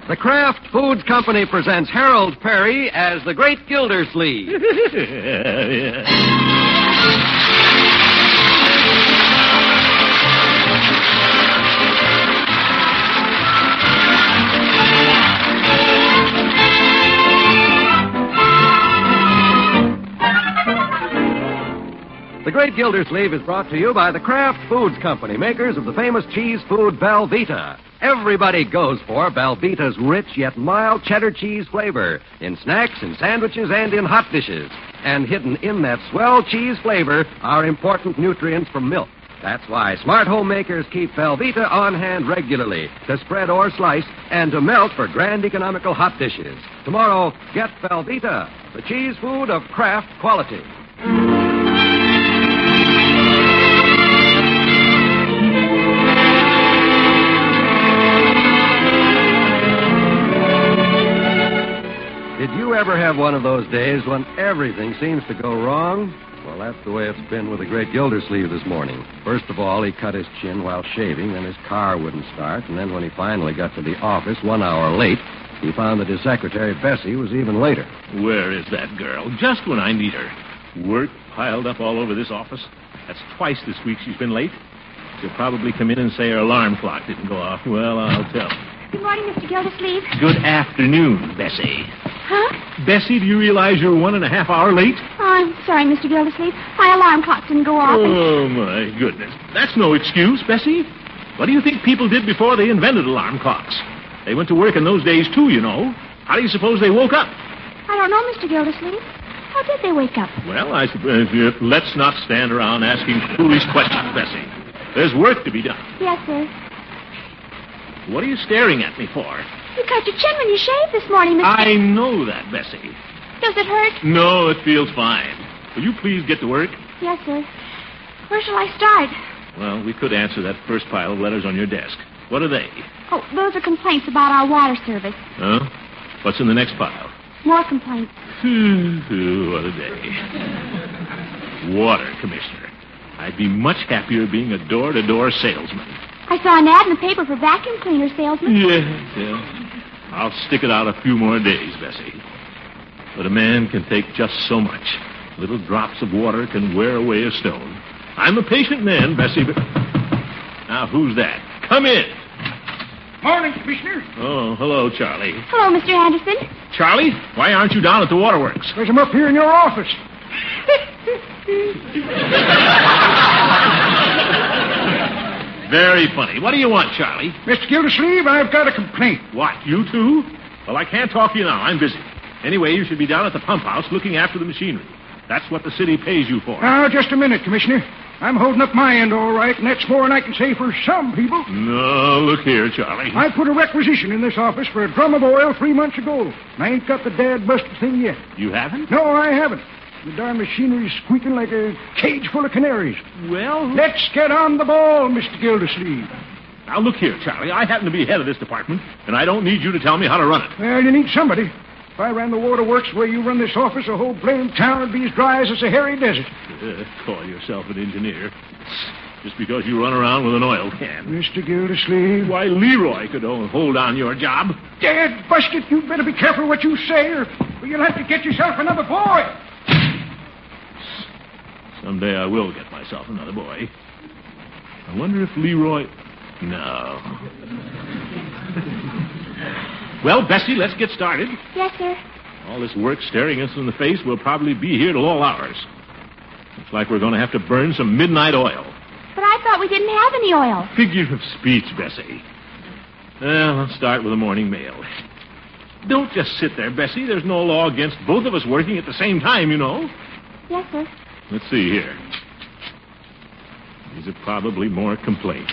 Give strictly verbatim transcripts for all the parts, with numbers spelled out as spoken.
The Kraft Foods Company presents Harold Perry as the Great Gildersleeve. The Great Gildersleeve is brought to you by the Kraft Foods Company, makers of the famous cheese food Velveeta. Everybody goes for Velveeta's rich yet mild cheddar cheese flavor in snacks, in sandwiches, and in hot dishes. And hidden in that swell cheese flavor are important nutrients from milk. That's why smart homemakers keep Velveeta on hand regularly to spread or slice and to melt for grand economical hot dishes. Tomorrow, get Velveeta, the cheese food of Kraft quality. Did you ever have one of those days when everything seems to go wrong? Well, that's the way it's been with the Great Gildersleeve this morning. First of all, he cut his chin while shaving, then his car wouldn't start, and then when he finally got to the office one hour late, he found that his secretary, Bessie, was even later. Where is that girl? Just when I need her. Work piled up all over this office. That's twice this week she's been late. She'll probably come in and say her alarm clock didn't go off. Well, I'll tell. Good morning, Mister Gildersleeve. Good afternoon, Bessie. Huh? Bessie, do you realize you're one and a half hour late? Oh, I'm sorry, Mister Gildersleeve. My alarm clock didn't go off. And... Oh, my goodness. That's no excuse, Bessie. What do you think people did before they invented alarm clocks? They went to work in those days, too, you know. How do you suppose they woke up? I don't know, Mister Gildersleeve. How did they wake up? Well, I suppose uh, let's not stand around asking foolish questions, Bessie. There's work to be done. Yes, sir. What are you staring at me for? You cut your chin when you shaved this morning, Mister I know that, Bessie. Does it hurt? No, it feels fine. Will you please get to work? Yes, sir. Where shall I start? Well, we could answer that first pile of letters on your desk. What are they? Oh, those are complaints about our water service. Huh? What's in the next pile? More complaints. Ooh, what a day. Water commissioner. I'd be much happier being a door-to-door salesman. I saw an ad in the paper for vacuum cleaner salesmen. Yes, yes. I'll stick it out a few more days, Bessie. But a man can take just so much. Little drops of water can wear away a stone. I'm a patient man, Bessie, but... Now, who's that? Come in. Morning, Commissioner. Oh, hello, Charlie. Hello, Mister Anderson. Charlie, why aren't you down at the waterworks? Because I'm up here in your office. Very funny. What do you want, Charlie? Mister Gildersleeve, I've got a complaint. What, you too? Well, I can't talk to you now. I'm busy. Anyway, you should be down at the pump house looking after the machinery. That's what the city pays you for. Now, just a minute, Commissioner. I'm holding up my end all right, and that's more than I can say for some people. No, look here, Charlie. I put a requisition in this office for a drum of oil three months ago, and I ain't got the dad-busted thing yet. You haven't? No, I haven't. The darn machinery's squeaking like a cage full of canaries. Well... Let's get on the ball, Mister Gildersleeve. Now, look here, Charlie. I happen to be head of this department, and I don't need you to tell me how to run it. Well, you need somebody. If I ran the waterworks the way you run this office, the whole blamed town would be as dry as a Sahara desert. Uh, call yourself an engineer. Just because you run around with an oil can. Mister Gildersleeve. Why, Leroy could hold on your job. Dad, busted, you'd better be careful what you say, or you'll have to get yourself another boy. Someday I will get myself another boy. I wonder if Leroy... No. Well, Bessie, let's get started. Yes, sir. All this work staring us in the face will probably be here till all hours. Looks like we're going to have to burn some midnight oil. But I thought we didn't have any oil. Figure of speech, Bessie. Well, let's start with the morning mail. Don't just sit there, Bessie. There's no law against both of us working at the same time, you know. Yes, sir. Let's see here. These are probably more complaints.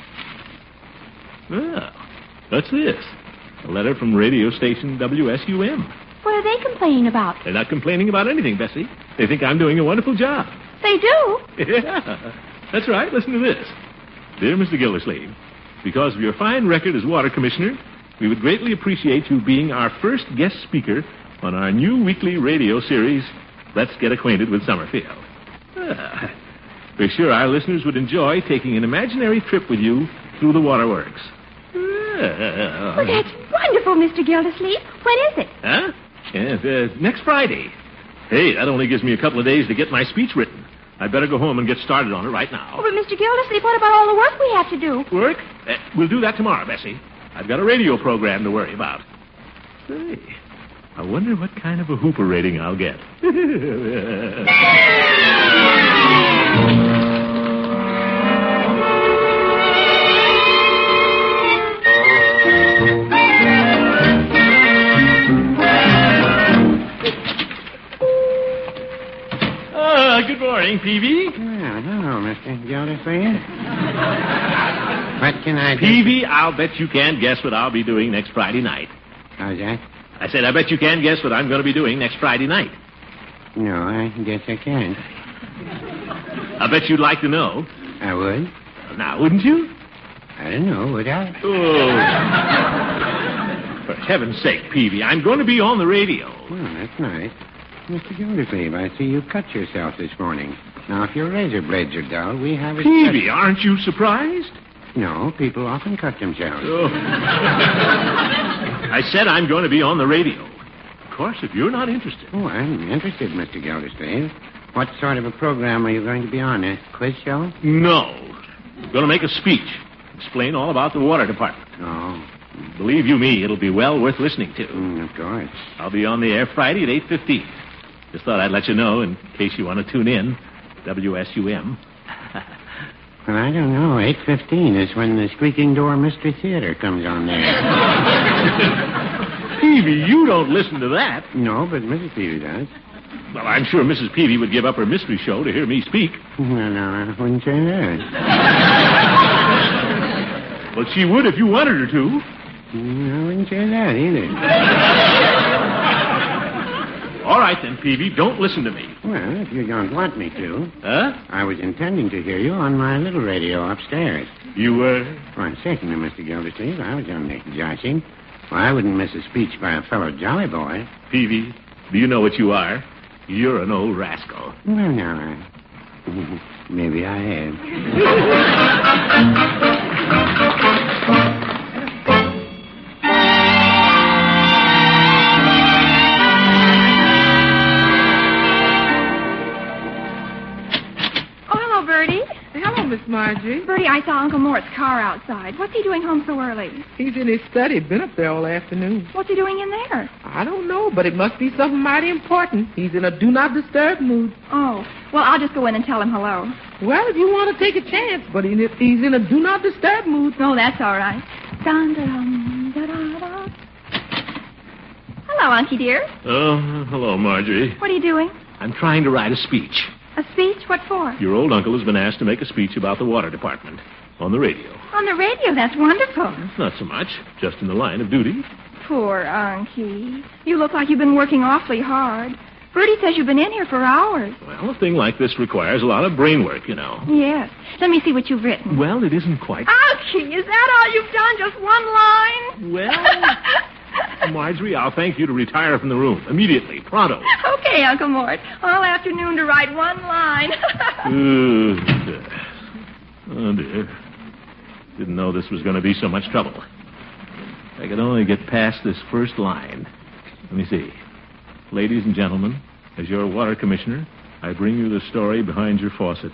Well, what's this? A letter from radio station W S U M. What are they complaining about? They're not complaining about anything, Bessie. They think I'm doing a wonderful job. They do? Yeah, that's right. Listen to this. Dear Mister Gildersleeve, because of your fine record as water commissioner, we would greatly appreciate you being our first guest speaker on our new weekly radio series, Let's Get Acquainted with Summerfield. Ah, we're sure our listeners would enjoy taking an imaginary trip with you through the waterworks. Ah, Well, that's wonderful, Mister Gildersleeve. When is it? Huh? Yes, uh, next Friday. Hey, that only gives me a couple of days to get my speech written. I'd better go home and get started on it right now. Oh, but Mister Gildersleeve, what about all the work we have to do? Work? Uh, we'll do that tomorrow, Bessie. I've got a radio program to worry about. Say, I wonder what kind of a Hooper rating I'll get. Ah, good morning, Peavy. Well, hello, Mister Gildersleeve. What can I do? Peavy, I'll bet you can't guess what I'll be doing next Friday night. How's that? I said, I bet you can't guess what I'm going to be doing next Friday night. No, I guess I can't. I bet you'd like to know. I would. Now, wouldn't you? I don't know, would I? Oh. For heaven's sake, Peavy, I'm going to be on the radio. Well, that's nice. Mister Gildersleeve, I see you cut yourself this morning. Now, if your razor blades are dull, we have a... Peavy, aren't you surprised? No, people often cut themselves. Oh. I said I'm going to be on the radio. Of course, if you're not interested. Oh, I'm interested, Mister Gildersleeve. What sort of a program are you going to be on? A quiz show? No. I'm going to make a speech. Explain all about the water department. Oh. Believe you me, it'll be well worth listening to. Mm, of course. I'll be on the air Friday at eight fifteen. Just thought I'd let you know in case you want to tune in. W S U M. Well, I don't know. eight fifteen is when the Squeaking Door Mystery Theater comes on there. Peavy, you don't listen to that. No, but Missus Peavy does. Well, I'm sure Missus Peavy would give up her mystery show to hear me speak. No, no, I wouldn't say that. Well, she would if you wanted her to. No, I wouldn't say that either. All right, then, Peavy, don't listen to me. Well, if you don't want me to. Huh? I was intending to hear you on my little radio upstairs. You were? Why, certainly, Mister Gildersleeve. I was only joshing. Well, I wouldn't miss a speech by a fellow jolly boy. Peavy, do you know what you are? You're an old rascal. Well, no, I... Maybe I have. Miss Marjorie. Bertie, I saw Uncle Mort's car outside. What's he doing home so early? He's in his study. Been up there all afternoon. What's he doing in there? I don't know, but it must be something mighty important. He's in a do not disturb mood. Oh, well, I'll just go in and tell him hello. Well, if you want to take a chance, but he, he's in a do not disturb mood. Oh, that's all right. Dun, dun, dun, dun, dun. Hello, Unky dear. Oh, hello, Marjorie. What are you doing? I'm trying to write a speech. A speech? What for? Your old uncle has been asked to make a speech about the water department on the radio. On the radio? That's wonderful. Not so much. Just in the line of duty. Poor Unky. You look like you've been working awfully hard. Bertie says you've been in here for hours. Well, a thing like this requires a lot of brain work, you know. Yes. Let me see what you've written. Well, it isn't quite... Unky, is that all you've done? Just one line? Well... Marjorie, I'll thank you to retire from the room. Immediately. Pronto. Okay, Uncle Mort. All afternoon to write one line. uh, oh, dear. Didn't know this was going to be so much trouble. If I could only get past this first line. Let me see. Ladies and gentlemen, as your water commissioner, I bring you the story behind your faucet.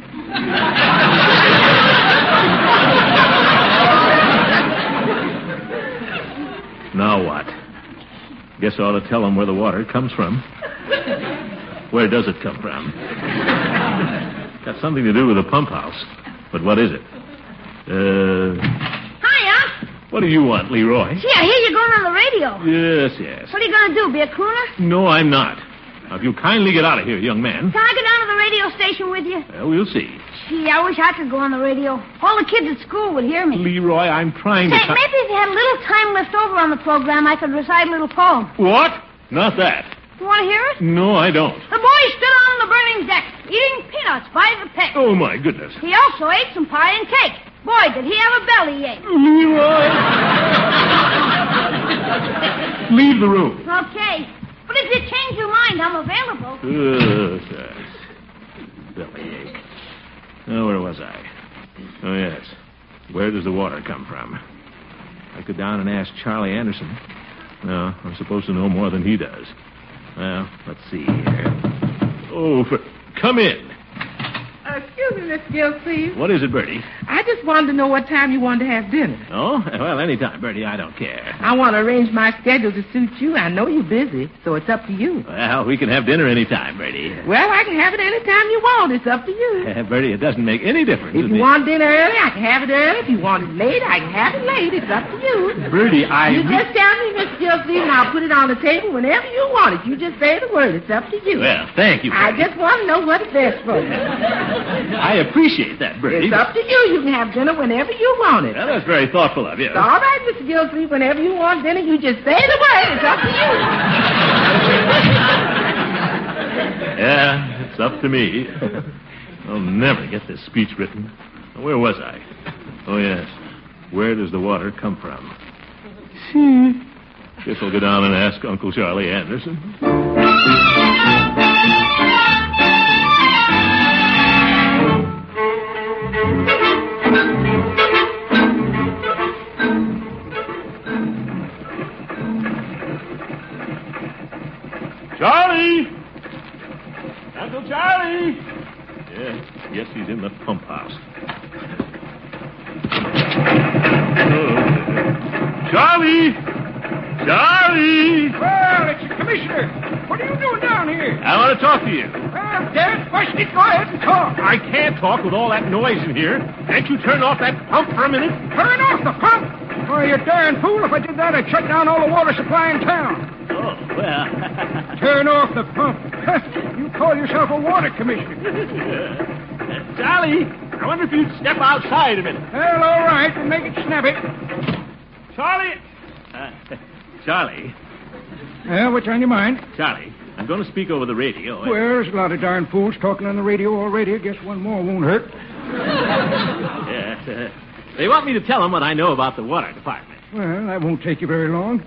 Now what? Guess I ought to tell them where the water comes from. Where does it come from? Got something to do with the pump house. But what is it? Uh... Hiya. What do you want, Leroy? Gee, I hear you're going on the radio. Yes, yes. What are you going to do, be a crooner? No, I'm not. Now, if you'll kindly get out of here, young man. Can I go down to the radio station with you? Well, we'll see. Gee, I wish I could go on the radio. All the kids at school would hear me. Leroy, I'm trying Say, to... maybe if you had a little time left over on the program, I could recite a little poem. What? Not that. You want to hear it? No, I don't. The boy stood on the burning deck, eating peanuts by the peck. Oh, my goodness. He also ate some pie and cake. Boy, did he have a bellyache. Leroy! Leave the room. Okay. But if you change your mind, I'm available. Oh, shucks. Bellyache. Oh, where was I? Oh, yes. Where does the water come from? I go down and ask Charlie Anderson. No, I'm supposed to know more than he does. Well, let's see here. Oh, for... come in. Uh, excuse me, Miss Gilsleeve. What is it, Bertie? I just wanted to know what time you wanted to have dinner. Oh, well, anytime, Bertie. I don't care. I want to arrange my schedule to suit you. I know you're busy, so it's up to you. Well, we can have dinner anytime, Bertie. Well, I can have it anytime you want. It's up to you. Uh, Bertie, it doesn't make any difference. If you me. want dinner early, I can have it early. If you want it late, I can have it late. It's up to you. Bertie, I... You just tell me, Miss Gilsleeve, and I'll put it on the table whenever you want it. You just say the word. It's up to you. Well, thank you, I Bertie. just want to know what's best for you. I appreciate that, Bertie. It's up to you. You can have dinner whenever you want it. Well, that's very thoughtful of you. It's all right, Mister Gilsleeve. Whenever you want dinner, you just say the word. It's up to you. Yeah, it's up to me. I'll never get this speech written. Where was I? Oh, yes. Where does the water come from? Hmm. Guess I'll go down and ask Uncle Charlie Anderson. Charlie! Uncle Charlie! Yeah, yes, he's in the pump house. Oh. Charlie! Charlie! Well, it's the commissioner. What are you doing down here? I want to talk to you. Well, Dad, Busty, go ahead and talk. I can't talk with all that noise in here. Can't you turn off that pump for a minute? Turn off the pump? Why, you darn fool. If I did that, I'd shut down all the water supply in town. Oh, well. Turn off the pump. You call yourself a water commissioner. uh, Charlie, I wonder if you'd step outside a minute. Well, all right. We'll make it snappy. Charlie! Uh, Charlie. Well, what's on your mind? Charlie, I'm going to speak over the radio. Well, there's a lot of darn fools talking on the radio already. I guess one more won't hurt. Yes, uh, they want me to tell them what I know about the water department. Well, that won't take you very long.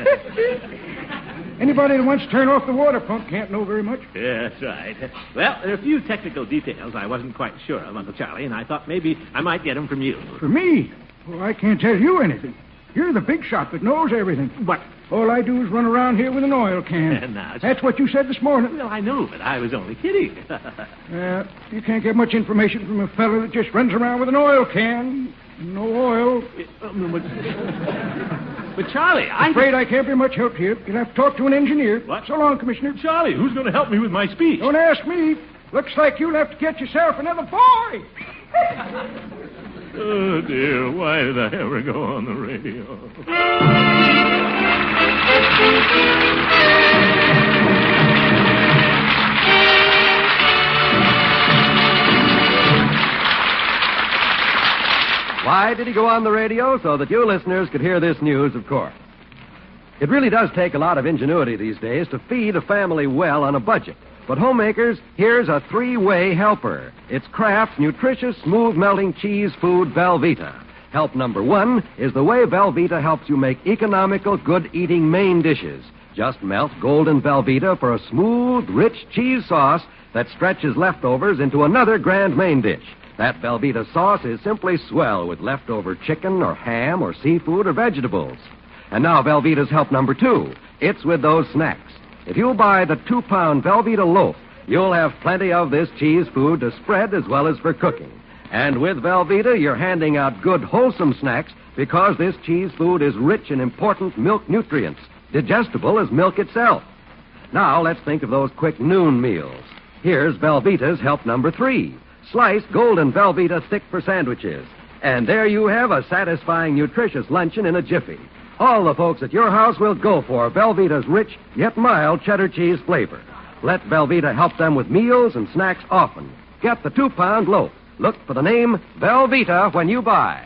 Anybody that wants to turn off the water pump can't know very much. Yeah, that's right. Well, there are a few technical details I wasn't quite sure of, Uncle Charlie, and I thought maybe I might get them from you. For me? Well, I can't tell you anything. You're the big shot that knows everything. What? All I do is run around here with an oil can. now, That's what you said this morning. Well, I know, but I was only kidding. uh, you can't get much information from a fellow that just runs around with an oil can. No oil. but, but, Charlie, I'm afraid I can't be much help to you. You'll have to talk to an engineer. What? So long, Commissioner. Charlie, who's going to help me with my speech? Don't ask me. Looks like you'll have to get yourself another boy. Oh, dear, why did I ever go on the radio? Why did he go on the radio? So that you listeners could hear this news, of course. It really does take a lot of ingenuity these days to feed a family well on a budget. But homemakers, here's a three-way helper. It's Kraft's nutritious, smooth-melting cheese food, Velveeta. Help number one is the way Velveeta helps you make economical, good-eating main dishes. Just melt golden Velveeta for a smooth, rich cheese sauce that stretches leftovers into another grand main dish. That Velveeta sauce is simply swell with leftover chicken or ham or seafood or vegetables. And now Velveeta's help number two. It's with those snacks. If you'll buy the two-pound Velveeta loaf, you'll have plenty of this cheese food to spread as well as for cooking. And with Velveeta, you're handing out good, wholesome snacks because this cheese food is rich in important milk nutrients, digestible as milk itself. Now, let's think of those quick noon meals. Here's Velveeta's help number three. Sliced golden Velveeta thick for sandwiches. And there you have a satisfying, nutritious luncheon in a jiffy. All the folks at your house will go for Velveeta's rich, yet mild cheddar cheese flavor. Let Velveeta help them with meals and snacks often. Get the two-pound loaf. Look for the name Velveeta when you buy.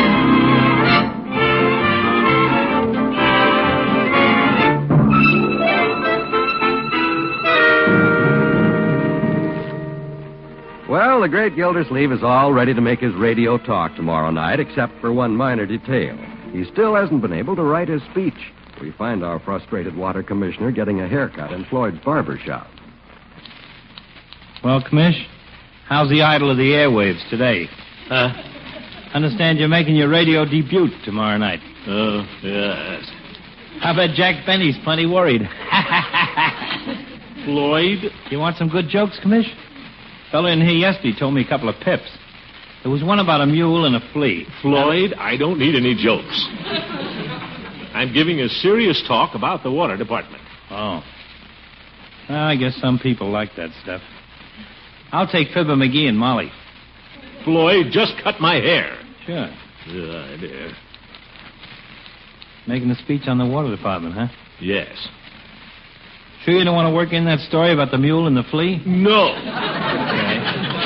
Well, the great Gildersleeve is all ready to make his radio talk tomorrow night, except for one minor detail. He still hasn't been able to write his speech. We find our frustrated water commissioner getting a haircut in Floyd's barber shop. Well, Commish, how's the idol of the airwaves today? Huh? Understand you're making your radio debut tomorrow night. Oh, yes. I bet Jack Benny's plenty worried. Floyd? You want some good jokes, Commish? Fella in here yesterday told me a couple of pips. There was one about a mule and a flea. Floyd, I don't need any jokes. I'm giving a serious talk about the water department. Oh. Well, I guess some people like that stuff. I'll take Fibber McGee and Molly. Floyd, just cut my hair. Sure. Yeah, dear. Making a speech on the water department, huh? Yes. Sure you don't want to work in that story about the mule and the flea? No. Okay.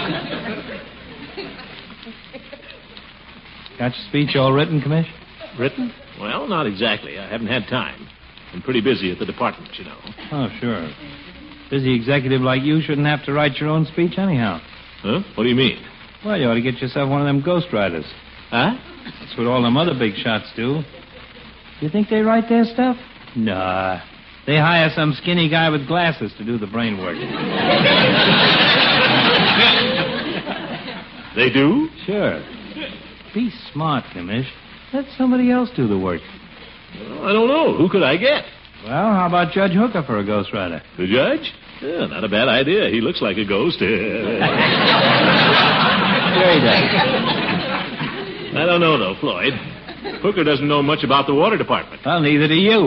Got your speech all written, Commish? Written? Well, not exactly. I haven't had time. I'm pretty busy at the department, you know. Oh, sure. Busy executive like you shouldn't have to write your own speech anyhow. Huh? What do you mean? Well, you ought to get yourself one of them ghostwriters. Huh? That's what all them other big shots do. You think they write their stuff? Nah. They hire some skinny guy with glasses to do the brain work. They do? Sure. Be smart, Commish. Let somebody else do the work. Well, I don't know. Who could I get? Well, how about Judge Hooker for a ghostwriter? The judge? Yeah, not a bad idea. He looks like a ghost. Sure he does. I don't know, though, Floyd. Hooker doesn't know much about the water department. Well, neither do you.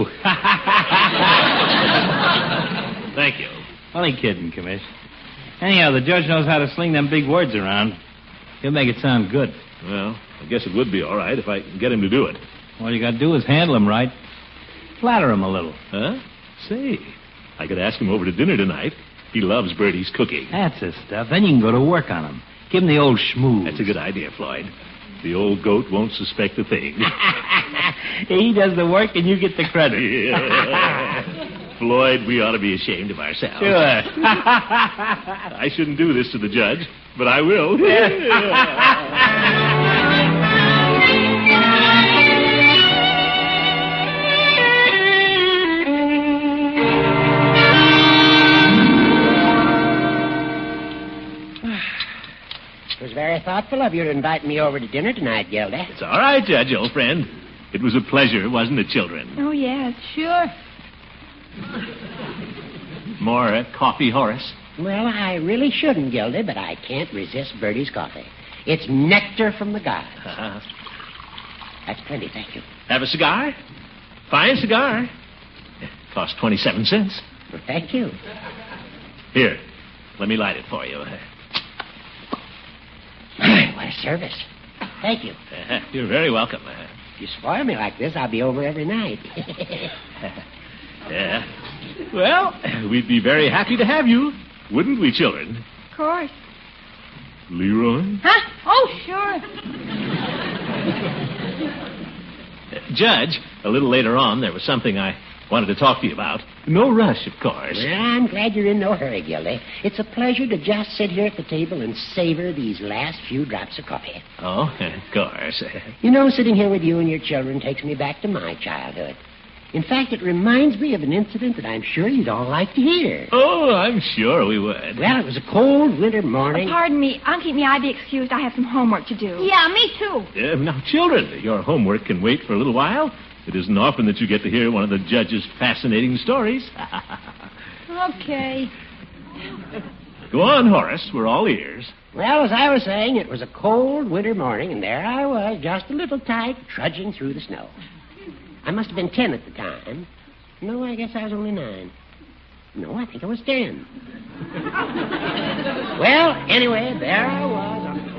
Thank you. Only kidding, Commish. Anyhow, the judge knows how to sling them big words around. He'll make it sound good. Well, I guess it would be all right if I can get him to do it. All you got to do is handle him right. Flatter him a little. Huh? Say, I could ask him over to dinner tonight. He loves Bertie's cooking. That's the stuff. Then you can go to work on him. Give him the old schmooze. That's a good idea, Floyd. The old goat won't suspect a thing. He does the work and you get the credit. Yeah. Floyd, we ought to be ashamed of ourselves. Sure. I shouldn't do this to the judge, but I will. It was very thoughtful of you to invite me over to dinner tonight, Gilda. It's all right, Judge, old friend. It was a pleasure, wasn't it, children? Oh, yes. Sure. More uh, coffee, Horace? Well, I really shouldn't, Gilda, but I can't resist Bertie's coffee. It's nectar from the gods. Uh-huh. That's plenty, thank you. Have a cigar? Fine cigar. Cost twenty-seven cents. Well, thank you. Here, let me light it for you. What a service. Thank you. Uh, you're very welcome. Uh, If you spoil me like this, I'll be over every night. yeah. Well, we'd be very happy to have you, wouldn't we, children? Of course. Leroy? Huh? Oh, sure. Uh, Judge, a little later on, there was something I wanted to talk to you about. No rush, of course. Well, I'm glad you're in no hurry, Gildy. It's a pleasure to just sit here at the table and savor these last few drops of coffee. Oh, of course. You know, sitting here with you and your children takes me back to my childhood. In fact, it reminds me of an incident that I'm sure you'd all like to hear. Oh, I'm sure we would. Well, it was a cold winter morning. Oh, pardon me. Uncle, may I be excused? I have some homework to do. Yeah, me too. Uh, now, children, your homework can wait for a little while. It isn't often that you get to hear one of the judge's fascinating stories. Okay. Go on, Horace. We're all ears. Well, as I was saying, it was a cold winter morning, and there I was, just a little tight, trudging through the snow. I must have been ten at the time. No, I guess I was only nine. No, I think I was ten. Well, anyway, there I was on the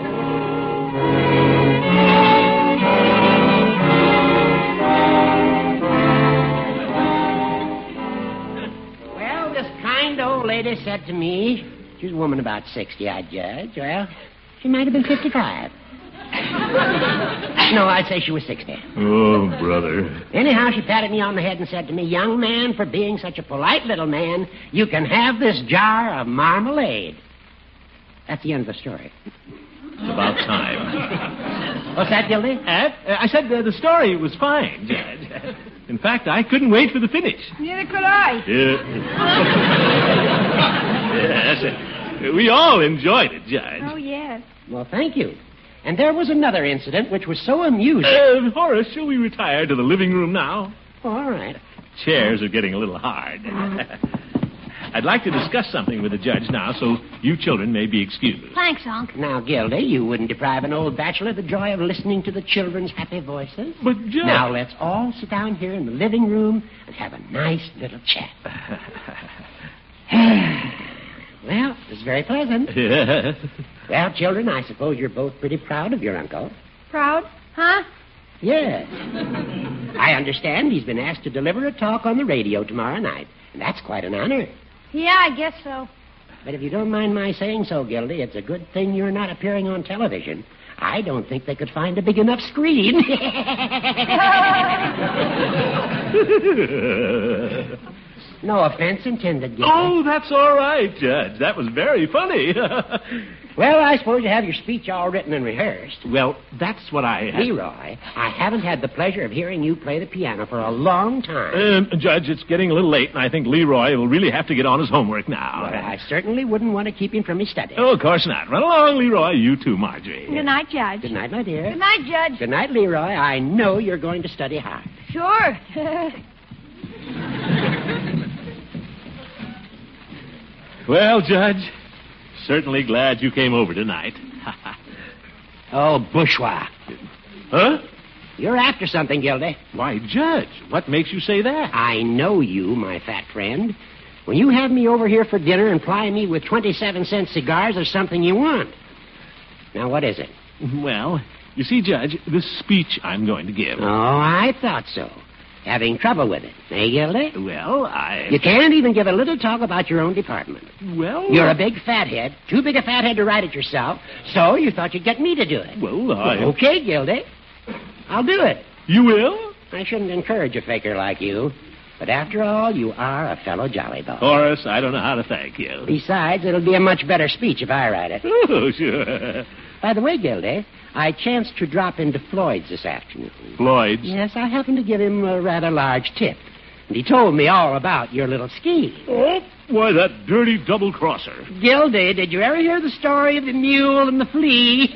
Well, this kind old lady said to me, she was a woman about sixty, I'd judge. Well, she might have been fifty-five. No, I'd say she was sixty. Oh, brother. Anyhow, she patted me on the head and said to me, young man, for being such a polite little man, you can have this jar of marmalade. That's the end of the story. It's about time. What's that, Gildy? Uh, I said uh, the story was fine, Judge. In fact, I couldn't wait for the finish. Neither could I. Yeah. Yes. We all enjoyed it, Judge. Oh, yes. Well, thank you. And there was another incident which was so amusing. Uh, Horace, shall we retire to the living room now? All right. Chairs are getting a little hard. I'd like to discuss something with the judge now, so you children may be excused. Thanks, Unc. Now, Gildy, you wouldn't deprive an old bachelor of the joy of listening to the children's happy voices. But, Judge... Now, let's all sit down here in the living room and have a nice little chat. Well, it was very pleasant. Yeah. Well, children, I suppose you're both pretty proud of your uncle. Proud? Huh? Yes. I understand he's been asked to deliver a talk on the radio tomorrow night, and that's quite an honor. Yeah, I guess so. But if you don't mind my saying so, Gildy, it's a good thing you're not appearing on television. I don't think they could find a big enough screen. No offense intended, Gildy. Oh, that's all right, Judge. That was very funny. Well, I suppose you have your speech all written and rehearsed. Well, that's what I... Leroy, I haven't had the pleasure of hearing you play the piano for a long time. Um, Judge, it's getting a little late, and I think Leroy will really have to get on his homework now. Well, I certainly wouldn't want to keep him from his study. Oh, of course not. Run along, Leroy. You too, Marjorie. Good night, Judge. Good night, my dear. Good night, Judge. Good night, Leroy. I know you're going to study hard. Sure. Well, Judge, certainly glad you came over tonight. Oh, bourgeois. Huh? You're after something, Gildy. Why, Judge, what makes you say that? I know you, my fat friend. When you have me over here for dinner and ply me with twenty-seven cent cigars, there's something you want. Now, what is it? Well, you see, Judge, this speech I'm going to give. Oh, I thought so. Having trouble with it, eh, Gildy? Well, I... You can't even give a little talk about your own department. Well... You're a big fathead, too big a fathead to write it yourself, so you thought you'd get me to do it. Well, I... Well, okay, Gildy. I'll do it. You will? I shouldn't encourage a faker like you, but after all, you are a fellow jollybo. Horace, I don't know how to thank you. Besides, it'll be a much better speech if I write it. Oh, sure. By the way, Gildy, I chanced to drop into Floyd's this afternoon. Floyd's? Yes, I happened to give him a rather large tip. And he told me all about your little scheme. Oh, why, that dirty double-crosser. Gildy, did you ever hear the story of the mule and the flea?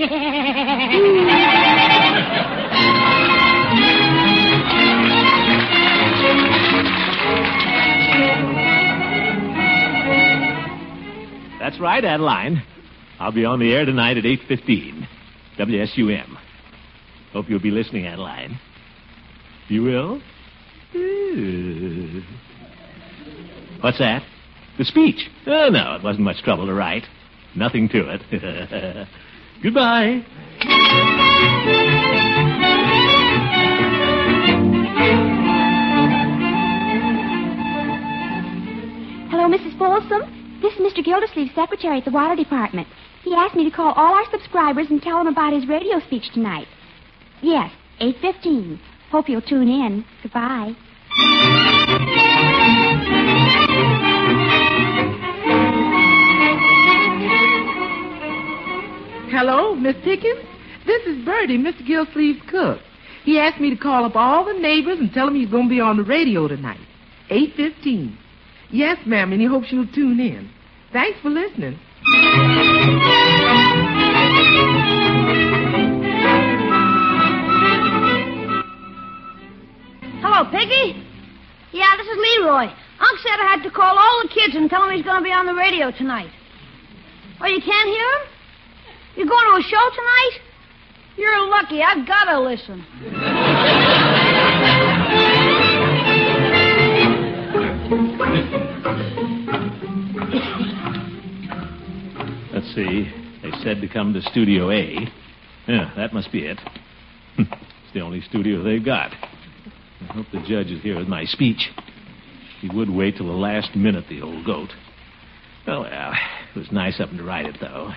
That's right, Adeline. I'll be on the air tonight at eight fifteen. W S U M. Hope you'll be listening, Adeline. You will? Uh, What's that? The speech? Oh, no, it wasn't much trouble to write. Nothing to it. Goodbye. Hello, Missus Folsom. This is Mister Gildersleeve's secretary at the water department. He asked me to call all our subscribers and tell them about his radio speech tonight. Yes, eight fifteen. Hope you'll tune in. Goodbye. Hello, Miss Tickens. This is Bertie, Mister Gildersleeve's cook. He asked me to call up all the neighbors and tell them he's going to be on the radio tonight. eight fifteen. Yes, ma'am, and he hopes you'll tune in. Thanks for listening. Hello, Piggy. Yeah, this is Leroy. Unc said I had to call all the kids and tell them he's going to be on the radio tonight. Oh, you can't hear him? You're going to a show tonight? You're lucky. I've got to listen. Let's see. They said to come to Studio A. Yeah, that must be it. It's the only studio they've got. I hope the judge is here with my speech. He would wait till the last minute, the old goat. Oh, well, it was nice of him to write it, though.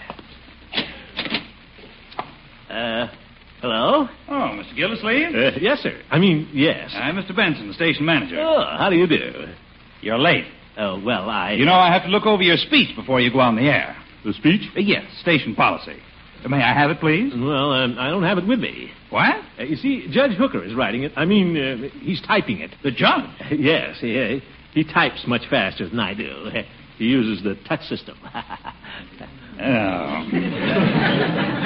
Uh, hello? Oh, Mister Gildersleeve? Uh, yes, sir. I mean, yes. I'm Mister Benson, the station manager. Oh, how do you do? You're late. Oh, well, I... You know, I have to look over your speech before you go on the air. The speech? Uh, yes, station policy. Uh, may I have it, please? Well, um, I don't have it with me. What? Uh, you see, Judge Hooker is writing it. I mean, uh, he's typing it. The judge? Yes, he, he types much faster than I do. He uses the touch system. Oh.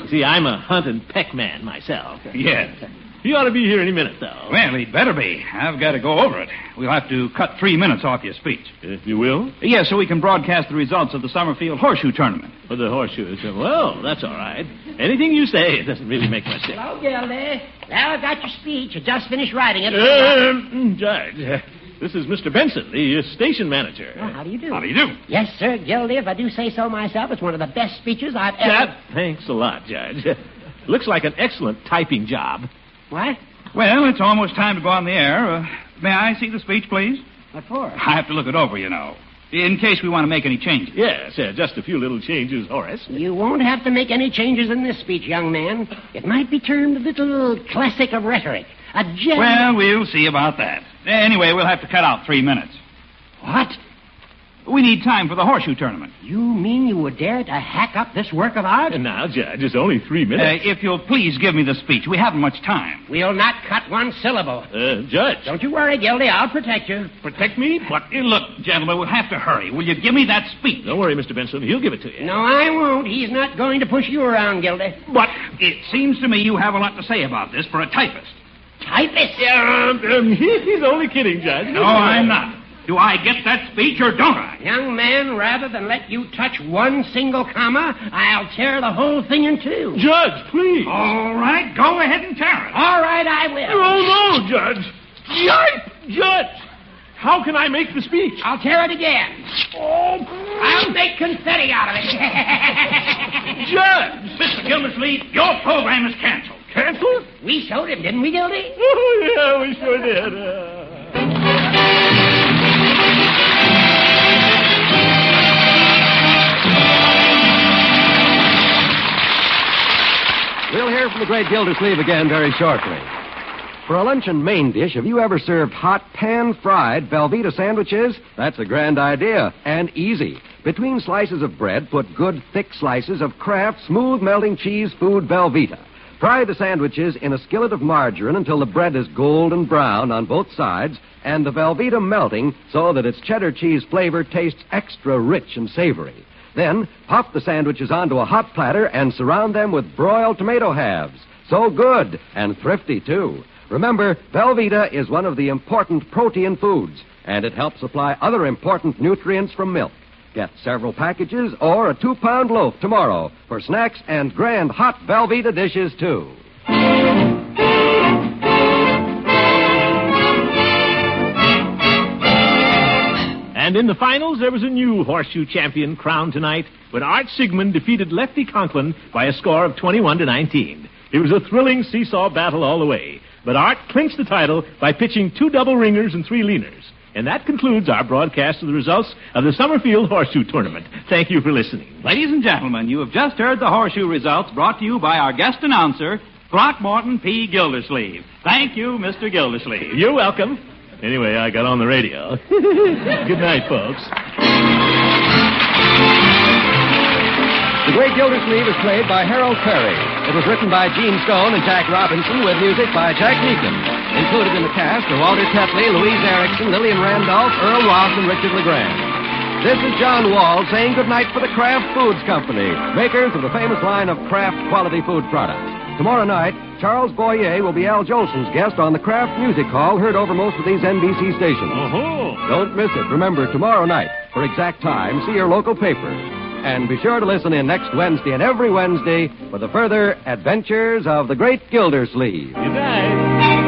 See, I'm a hunt and peck man myself. Yes. He ought to be here any minute, though. Well, he'd better be. I've got to go over it. We'll have to cut three minutes off your speech. If you will. Yes, so we can broadcast the results of the Summerfield Horseshoe Tournament. For the horseshoes. Well, that's all right. Anything you say, it doesn't really make much sense. Hello, Gildy. Now I've got your speech. I just finished writing it. Um, Judge, uh, this is Mister Benson, the uh, station manager. Oh, how do you do? How do you do? Yes, sir, Gildy. If I do say so myself, it's one of the best speeches I've ever... That, thanks a lot, Judge. Looks like an excellent typing job. What? Well, it's almost time to go on the air. Uh, may I see the speech, please? What for? I have to look it over, you know, in case we want to make any changes. Yes, uh, just a few little changes, Horace. You won't have to make any changes in this speech, young man. It might be termed a little classic of rhetoric. A gem... Well, we'll see about that. Anyway, we'll have to cut out three minutes. What? We need time for the horseshoe tournament. You mean you would dare to hack up this work of art? And now, Judge, it's only three minutes. Uh, if you'll please give me the speech. We haven't much time. We'll not cut one syllable. Uh, Judge. Don't you worry, Gildy. I'll protect you. Protect me? But, uh, look, gentlemen, we'll have to hurry. Will you give me that speech? Don't worry, Mister Benson. He'll give it to you. No, I won't. He's not going to push you around, Gildy. But it seems to me you have a lot to say about this for a typist. Typist? Yeah, um, um, he, he's only kidding, Judge. No, I'm not. Do I get that speech or don't I? Young man, rather than let you touch one single comma, I'll tear the whole thing in two. Judge, please. All right, go ahead and tear it. All right, I will. Oh, no, Judge. Yipe! Judge, how can I make the speech? I'll tear it again. Oh, I'll make confetti out of it. Judge! Mister Gildersleeve, your program is canceled. Canceled? We showed him, didn't we, Gildy? Oh, yeah, we sure did. Uh... We'll hear from the great Gildersleeve again very shortly. For a luncheon main dish, have you ever served hot pan-fried Velveeta sandwiches? That's a grand idea and easy. Between slices of bread, put good thick slices of Kraft smooth-melting cheese food Velveeta. Fry the sandwiches in a skillet of margarine until the bread is golden brown on both sides and the Velveeta melting so that its cheddar cheese flavor tastes extra rich and savory. Then, pop the sandwiches onto a hot platter and surround them with broiled tomato halves. So good, and thrifty, too. Remember, Velveeta is one of the important protein foods, and it helps supply other important nutrients from milk. Get several packages or a two-pound loaf tomorrow for snacks and grand hot Velveeta dishes, too. And in the finals, there was a new horseshoe champion crowned tonight when Art Sigmund defeated Lefty Conklin by a score of twenty-one to nineteen. It was a thrilling seesaw battle all the way, but Art clinched the title by pitching two double ringers and three leaners. And that concludes our broadcast of the results of the Summerfield Horseshoe Tournament. Thank you for listening. Ladies and gentlemen, you have just heard the horseshoe results brought to you by our guest announcer, Throckmorton P. Gildersleeve. Thank you, Mister Gildersleeve. You're welcome. Anyway, I got on the radio. Good night, folks. The Great Gildersleeve is played by Harold Perry. It was written by Gene Stone and Jack Robinson with music by Jack Meakin. Included in the cast are Walter Tetley, Louise Erickson, Lillian Randolph, Earl Ross, and Richard LeGrand. This is John Wall saying goodnight for the Kraft Foods Company, makers of the famous line of Kraft quality food products. Tomorrow night, Charles Boyer will be Al Jolson's guest on the Kraft Music Hall, heard over most of these N B C stations. Uh-huh. Don't miss it. Remember, tomorrow night, for exact time, see your local paper. And be sure to listen in next Wednesday and every Wednesday for the further adventures of the Great Gildersleeve. Good night.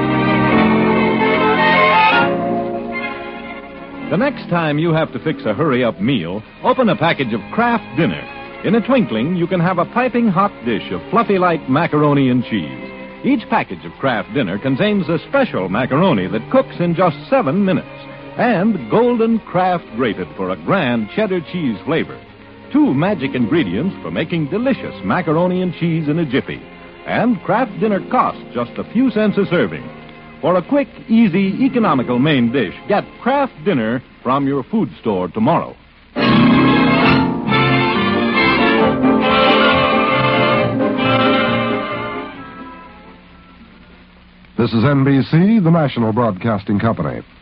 The next time you have to fix a hurry-up meal, open a package of Kraft Dinner. In a twinkling, you can have a piping hot dish of fluffy light macaroni and cheese. Each package of Kraft Dinner contains a special macaroni that cooks in just seven minutes. And golden Kraft grated for a grand cheddar cheese flavor. Two magic ingredients for making delicious macaroni and cheese in a jiffy. And Kraft Dinner costs just a few cents a serving. For a quick, easy, economical main dish, get Kraft Dinner from your food store tomorrow. This is N B C, the national broadcasting company.